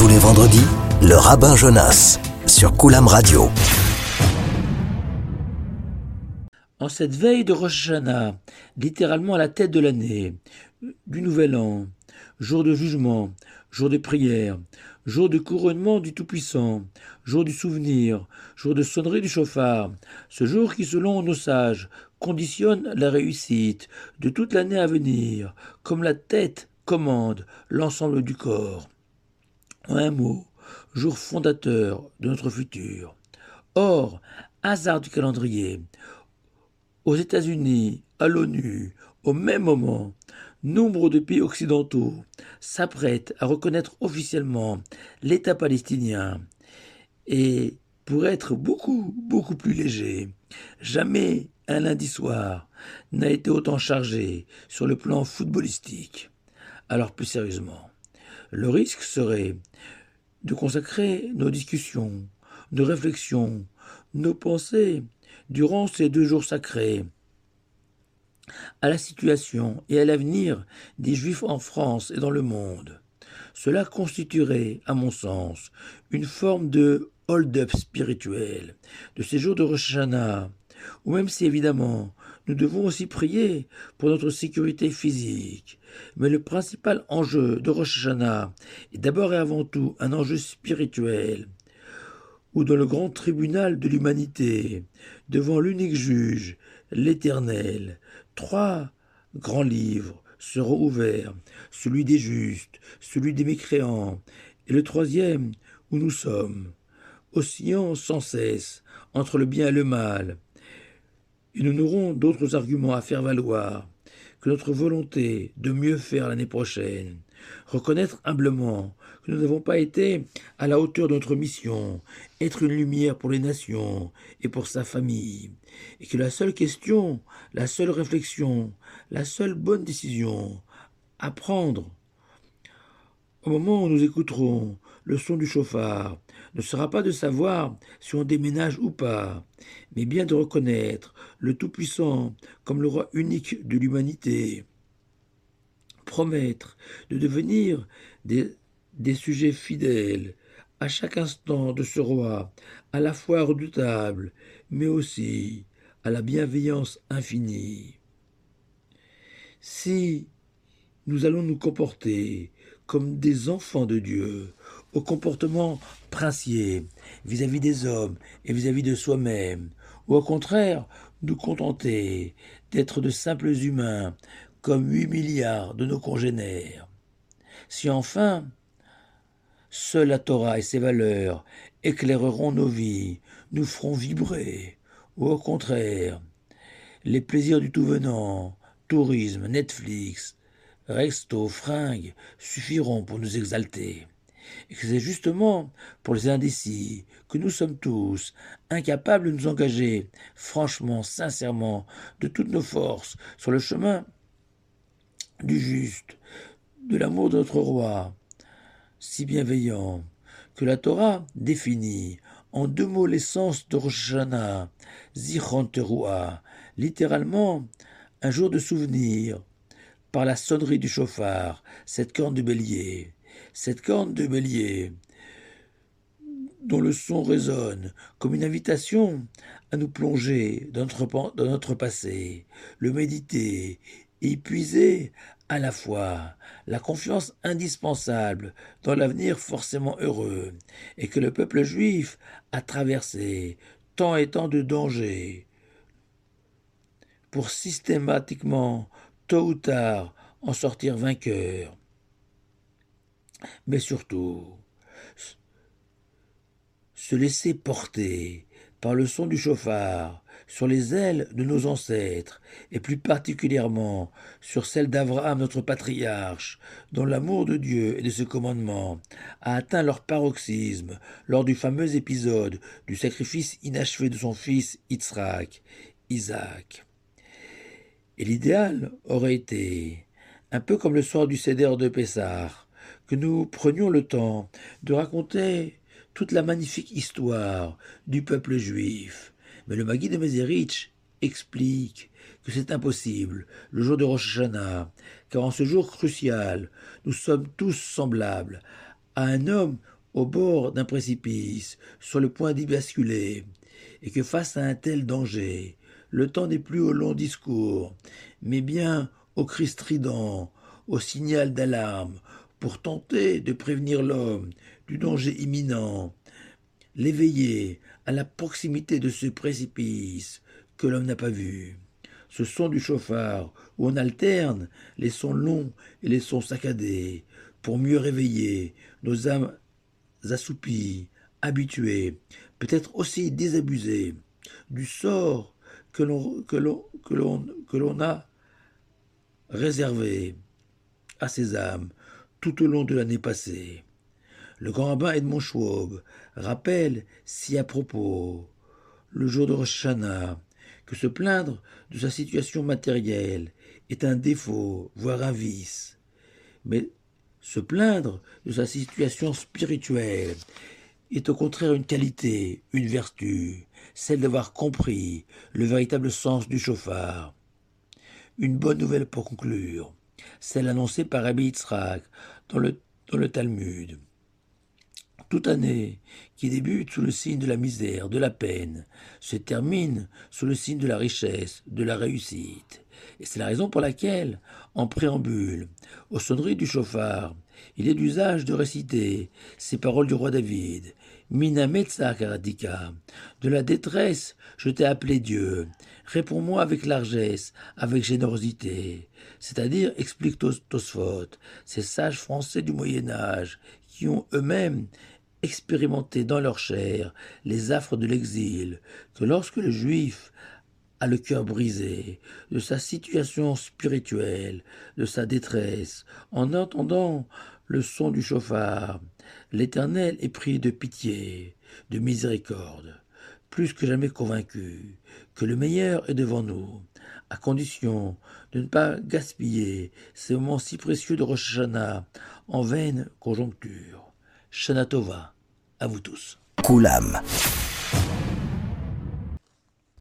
Tous les vendredis, le rabbin Jonas sur Koulam Radio. En cette veille de Rosh Hashanah, littéralement à la tête de l'année, du Nouvel An, jour de jugement, jour de prière, jour de couronnement du Tout-Puissant, jour du souvenir, jour de sonnerie du chauffard, ce jour qui, selon nos sages, conditionne la réussite de toute l'année à venir, comme la tête commande l'ensemble du corps. En un mot, jour fondateur de notre futur. Or, hasard du calendrier, aux États-Unis, à l'ONU, au même moment, nombre de pays occidentaux s'apprêtent à reconnaître officiellement l'État palestinien. Et pour être beaucoup plus léger, jamais un lundi soir n'a été autant chargé sur le plan footballistique. Alors plus sérieusement, le risque serait de consacrer nos discussions, nos réflexions, nos pensées durant ces 2 jours sacrés à la situation et à l'avenir des Juifs en France et dans le monde. Cela constituerait, à mon sens, une forme de hold-up spirituel de ces jours de Rosh Hashanah, ou même si évidemment nous devons aussi prier pour notre sécurité physique. Mais le principal enjeu de Rosh Hashanah est d'abord et avant tout un enjeu spirituel, où dans le grand tribunal de l'humanité, devant l'unique juge, l'Éternel, 3 grands livres seront ouverts, celui des justes, celui des mécréants, et le 3e où nous sommes, oscillant sans cesse entre le bien et le mal. Et nous n'aurons d'autres arguments à faire valoir que notre volonté de mieux faire l'année prochaine, reconnaître humblement que nous n'avons pas été à la hauteur de notre mission, être une lumière pour les nations et pour sa famille, et que la seule question, la seule réflexion, la seule bonne décision à prendre au moment où nous écouterons le son du chauffard ne sera pas de savoir si on déménage ou pas, mais bien de reconnaître le Tout-Puissant comme le roi unique de l'humanité. Promettre de devenir des sujets fidèles à chaque instant de ce roi, à la fois redoutable, mais aussi à la bienveillance infinie. Si nous allons nous comporter comme des enfants de Dieu, au comportement princier vis-à-vis des hommes et vis-à-vis de soi-même, ou au contraire nous contenter d'être de simples humains comme 8 milliards de nos congénères. Si enfin, seule la Torah et ses valeurs éclaireront nos vies, nous feront vibrer, ou au contraire, les plaisirs du tout venant, tourisme, Netflix, resto, fringues, suffiront pour nous exalter. Et que c'est justement pour les indécis que nous sommes tous incapables de nous engager franchement, sincèrement, de toutes nos forces sur le chemin du juste, de l'amour de notre roi, si bienveillant, que la Torah définit en 2 mots l'essence de Rosh Hashanah, Zichron Teruah, littéralement un jour de souvenir, par la sonnerie du chauffard, cette corne de bélier dont le son résonne comme une invitation à nous plonger dans notre passé, le méditer et y puiser à la fois la confiance indispensable dans l'avenir forcément heureux, et que le peuple juif a traversé tant et tant de dangers pour systématiquement, tôt ou tard, en sortir vainqueur. Mais surtout, se laisser porter par le son du chauffard sur les ailes de nos ancêtres, et plus particulièrement sur celles d'Abraham, notre patriarche, dont l'amour de Dieu et de ses commandements a atteint leur paroxysme lors du fameux épisode du sacrifice inachevé de son fils Isaac. Et l'idéal aurait été, un peu comme le soir du Seder de Pessah, que nous prenions le temps de raconter toute la magnifique histoire du peuple juif. Mais le Maggid de Mezerich explique que c'est impossible le jour de Rosh Hashanah, car en ce jour crucial, nous sommes tous semblables à un homme au bord d'un précipice, sur le point d'y basculer, et que face à un tel danger, le temps n'est plus au long discours, mais bien au cri strident, au signal d'alarme, pour tenter de prévenir l'homme du danger imminent, l'éveiller à la proximité de ce précipice que l'homme n'a pas vu. Ce son du chauffard où on alterne les sons longs et les sons saccadés pour mieux réveiller nos âmes assoupies, habituées, peut-être aussi désabusées du sort que l'on a réservé à ces âmes tout au long de l'année passée. Le grand rabbin Edmond Schwab rappelle si à propos, le jour de Rosh Hashanah, que se plaindre de sa situation matérielle est un défaut, voire un vice, mais se plaindre de sa situation spirituelle est au contraire une qualité, une vertu, celle d'avoir compris le véritable sens du chauffard. Une bonne nouvelle pour conclure, celle annoncée par Rabbi Yitzhak dans le Talmud. Toute année qui débute sous le signe de la misère, de la peine, se termine sous le signe de la richesse, de la réussite. Et c'est la raison pour laquelle, en préambule, aux sonneries du chauffard, il est d'usage de réciter ces paroles du roi David. Mina metza karadika, de la détresse, je t'ai appelé Dieu. Réponds-moi avec largesse, avec générosité. C'est-à-dire, explique Tosfot, ces sages français du Moyen-Âge, qui ont eux-mêmes expérimenter dans leur chair les affres de l'exil, que lorsque le juif a le cœur brisé de sa situation spirituelle, de sa détresse, en entendant le son du chauffard, l'Éternel est pris de pitié, de miséricorde, plus que jamais convaincu que le meilleur est devant nous, à condition de ne pas gaspiller ces moments si précieux de Rosh Hashanah en vaine conjoncture. Shana Tova, à vous tous. Koulam.